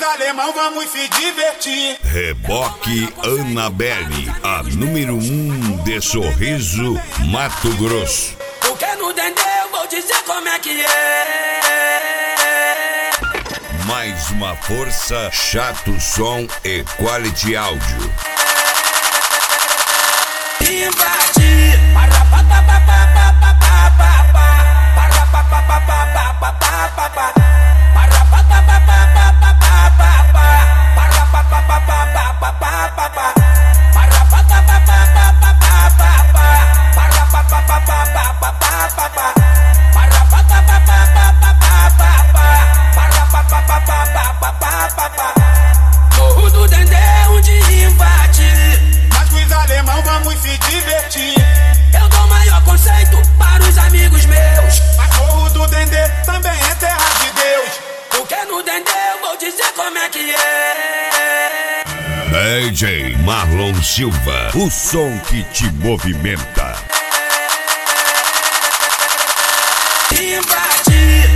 alemão, vamos se divertir. Reboque Annabelle, a número 1 de Sorriso, Mato Grosso. Porque não entendeu, vou dizer como é que é. Mais uma força, Chato Som e Quality Áudio. Invadir. Morro do Dendê, onde invadir. Mas com os alemão vamos se divertir. Eu dou maior conceito para os amigos meus. Mas Morro do Dendê também é terra de Deus. Porque no Dendê eu vou dizer como é que é. DJ Marlon Silva, o som que te movimenta. Invadir.